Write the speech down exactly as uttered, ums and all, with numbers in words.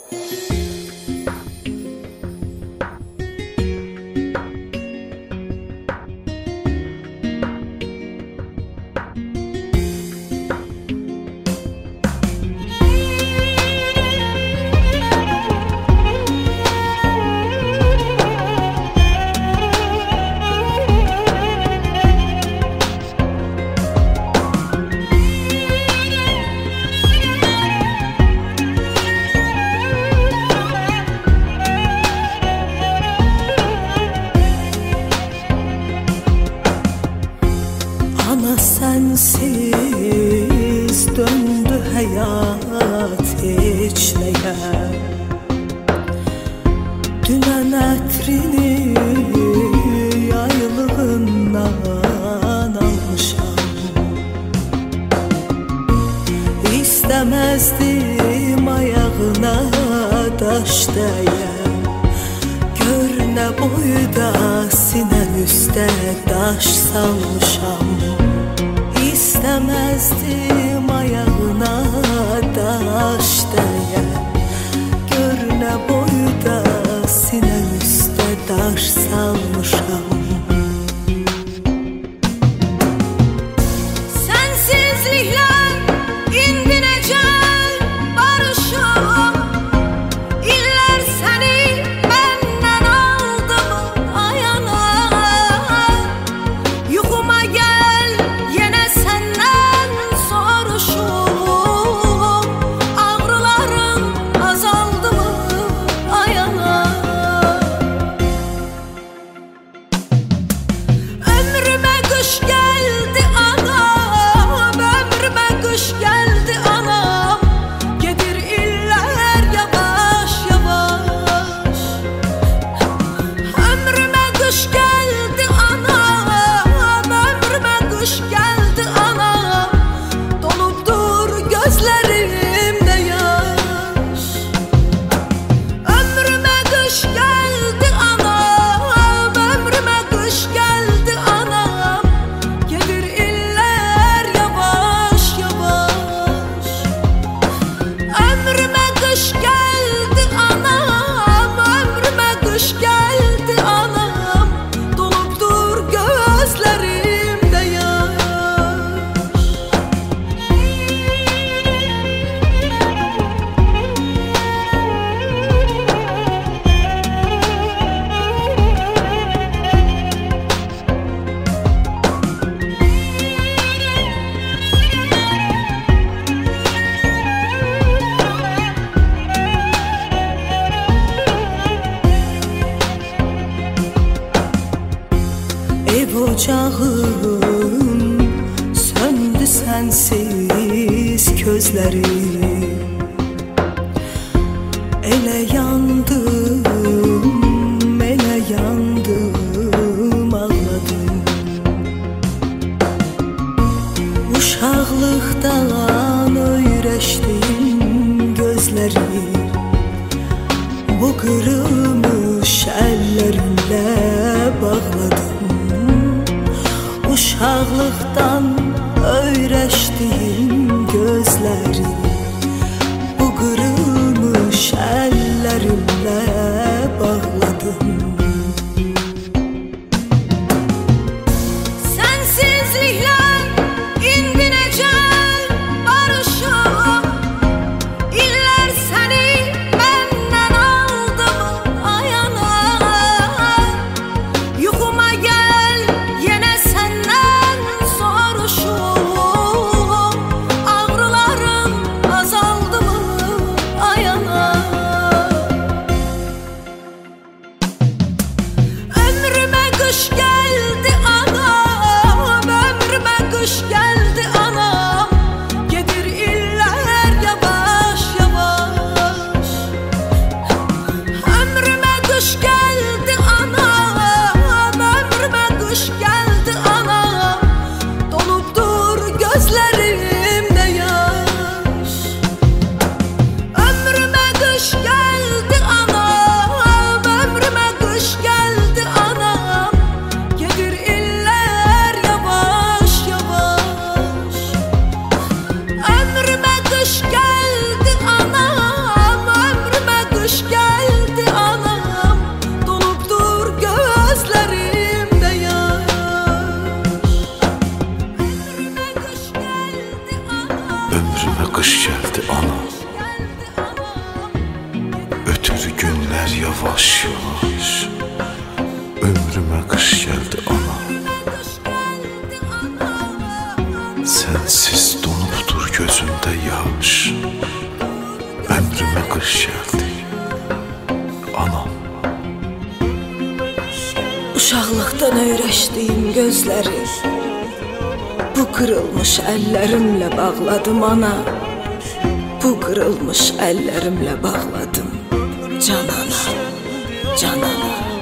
Sensiz döndü hayat içleye. Dünen etrini yaylığından almışam. İstemezdim ayağına taş değe. Gör ne boyda sinen üstte taş salmışam. İstemezdim ayağına taş değe. Gör ne boyda sinen üstte taş salmışam. Sensizlikler indi necel barışım. İller seni benden aldı mı ayana. Yuhuma gel yine senden soruşum. Ağrılarım azaldı mı ayana. Ömrüme kış geldi anam, ömrüme kış geldi anam. Gelir iller yavaş yavaş. Ömrüme kış geldi anam, ömrüme kış geldi anam. Dolupdur gözlerimde yaş. Ömrüme kış geldi anam, ömrüme kış geldi anam. Gelir iller yavaş yavaş. Ömrüme kış geldi anam, ömrüme kış geldi anam. Dolupdur gözlerimde yaş. Ev ocağım söndü sensiz közlerim. Ele yandım, ele yandım, ağladım. Uşaqlıqdan öyrəşdim gözləri. Bu qırılmış əllərimlə bağladım. Uşaqlıqdan öyrəşdim gözləri. Bu qırılmış əllərimlə bağladım. Sensizlikler indi necel barışım. İller seni benden aldı mı yavaş yavaş. Ömrüme kış geldi ana. Sensiz donubdur gözümde yaş. Ömrüme kış geldi anam. Uşaqlıqdan öyrəşdiyim gözləri bu qırılmış əllərimlə bağladım ana. Bu qırılmış əllərimlə bağladım canana, canana.